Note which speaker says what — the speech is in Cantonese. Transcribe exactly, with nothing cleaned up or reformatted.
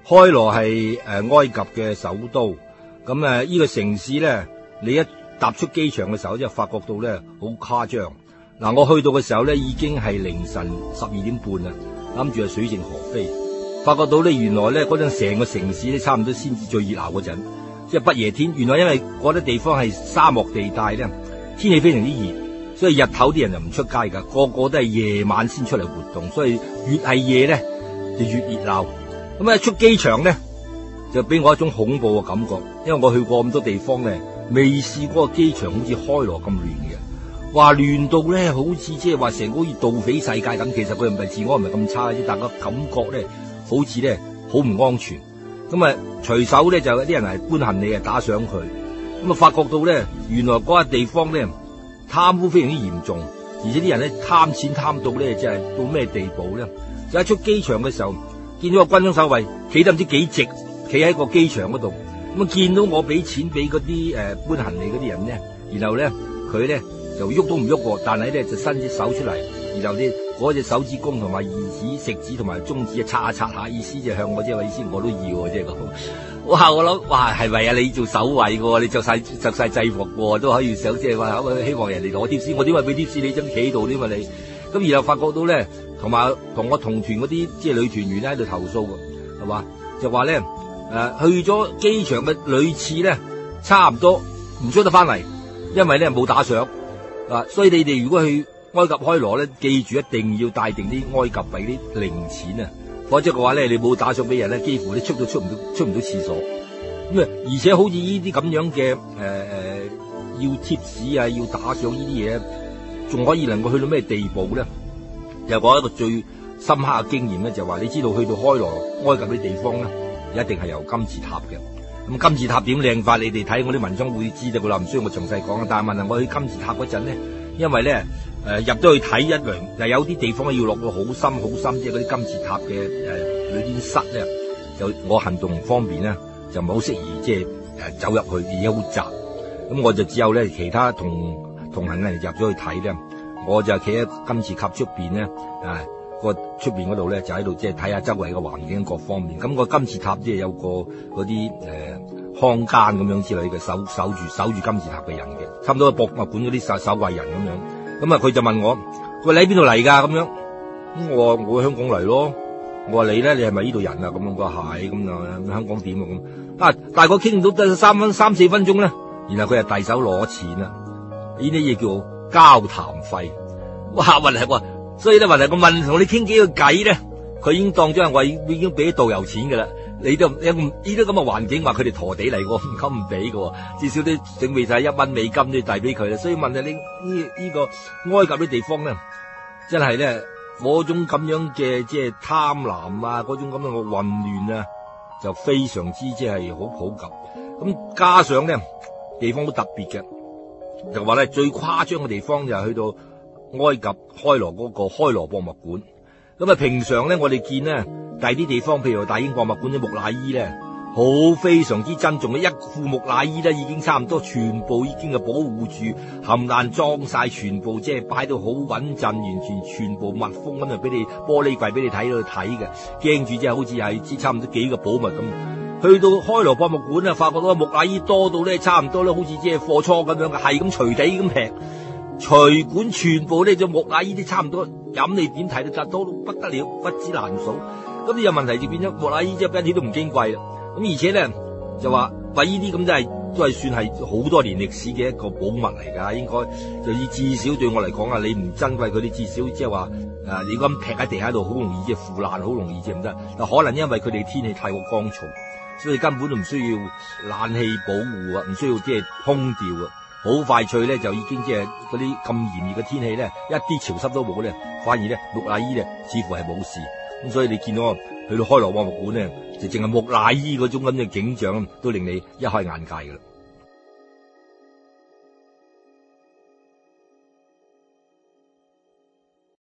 Speaker 1: 開羅係誒埃及嘅首都，咁誒呢個城市咧，你一踏出機場嘅時候，即係發覺到咧好誇張。嗱，我去到嘅時候咧，已經係凌晨十二點半啦，諗住係水靜河飛，發覺到咧原來咧嗰陣成個城市咧差唔多先至最熱鬧嗰陣，即係不夜天。原來因為嗰啲地方係沙漠地帶咧，天氣非常之熱，所以日頭啲人就唔出街噶，個個都係夜晚先出嚟活動，所以越係夜咧就越熱鬧。咁啊出機場咧就俾我一種恐怖嘅感覺，因為我去過咁多地方咧，未試過個機場好似開羅咁亂嘅。話亂到咧，好似即係話成個好似盜匪世界咁。其實佢唔係治安唔係咁差嘅，但個感覺咧好似咧好唔安全。咁啊，隨手咧就有啲人係搬行李啊打上去。咁啊，發覺到咧原來嗰個地方咧貪污非常之嚴重，而且啲人咧貪錢貪到咧即係到咩地步咧？就一出機場嘅時候，見到個軍裝守衛企得唔知幾直，企喺個機場嗰度。咁啊，見到我俾錢俾嗰啲誒搬行李嗰啲人咧，然後咧佢咧。就喐都唔喐過，但係咧就伸隻手出嚟，然後啲嗰隻手指公同埋二指、食指同埋中指啊，擦下擦下，意思就向我即係話意思，我都要即係咁。哇！我諗哇，係咪啊？你做守衛嘅，你着晒着晒制服嘅，都可以想即係話希望人哋攞貼士，我點解俾貼士你真企喺度添嘛你？咁然後發覺到咧，同埋同我同團嗰啲即係女團員咧喺度投訴嘅，係嘛？就話咧誒去咗機場嘅女廁咧，差唔多唔出得翻嚟，因為咧冇打賞。啊！所以你哋如果去埃及開羅咧，記住一定要帶定啲埃及幣啲零錢啊，否則嘅話咧，你冇打賞俾人咧，幾乎你出都出唔到出唔到廁所。咁啊，而且好似呢啲咁樣嘅誒誒，要貼士啊，要打賞呢啲嘢，仲可以能夠去到咩地步咧？又講一個最深刻嘅經驗咧，就話你知道去到開羅埃及啲地方咧，一定係由金字塔嘅。咁金字塔點靚法？你哋睇我啲文章會知道噶啦，唔需要我詳細講。但係問題我去金字塔嗰陣咧，因為咧誒、呃、入咗去睇一輪，又有啲地方要落到好深好深，即係嗰啲金字塔嘅誒裏邊室咧，就我行動唔方便咧，就唔係好適宜即係誒走入去，而家好窄。咁我就只有咧其他同同行嘅人入咗去睇咧，我就企喺金字塔出邊咧啊。個出邊嗰度咧就喺度即係睇下周圍嘅環境各方面，咁、個金字塔即係有個嗰啲誒看更咁樣之類嘅守守住守住金字塔嘅人嘅，差唔多博物館嗰啲守守衛人咁樣。咁啊佢就問我，佢話你喺邊度嚟噶？咁樣，咁我話我香港嚟咯。我話你咧，你係咪呢度人啊？咁樣，佢話係咁啊，香港點啊咁啊？大概傾到得三分三四分鐘咧，然後佢就遞手攞錢啦。呢啲嘢叫交談費。哇！運嚟喎。所以咧，問題我問同你傾幾個偈咧，佢已經當咗係我已經俾導遊錢噶啦。你都有呢啲咁嘅環境，話佢哋陀地嚟，我唔敢唔俾嘅，至少都準備晒一蚊美金都要遞俾佢啦。所以問下你呢呢個埃及啲地方咧，真係咧嗰種咁樣嘅即係貪婪啊，嗰種咁樣嘅混亂啊，就非常之即係好普及。咁加上咧地方都特別嘅，就話咧最誇張嘅地方就係去到埃及開羅嗰個開羅博物館。咁啊平常咧我哋見咧第啲地方，譬如大英博物館啲木乃伊咧，好非常之珍重嘅，一副木乃伊咧已經差唔多全部已經係保護住，冚爛裝晒，全部即係擺到好穩陣，完全全部密封咁就俾你玻璃櫃俾你睇到睇嘅，驚住即係好似係差唔多幾個寶物咁。去到開羅博物館啊，發覺到木乃伊多到咧差唔多咧，好似即係貨倉咁樣嘅，係咁隨地咁劈。隨管全部呢隻木乃伊啲差唔多，飲你點睇都得，多到不得了，不知難數。咁呢個問題就變咗木乃伊即係一啲都唔矜貴啦。咁而且咧就話話呢啲咁都係都係算係好多年歷史嘅一個寶物嚟㗎，應該就以至少對我嚟講啊，你唔珍貴佢哋，至少即係話誒，你咁劈喺地下度，好容易即係腐爛，好容易即係唔得。但可能因為佢哋天氣太過乾燥，所以根本都唔需要冷氣保護啊，唔需要即係空調啊。好快脆咧，就已經即係嗰啲咁炎熱嘅天氣咧，一啲潮濕都冇咧，反而咧木乃伊咧似乎係冇事。咁所以你見到去到開羅博物館咧，就淨係木乃伊嗰種咁嘅景象，都令你一開眼界噶啦。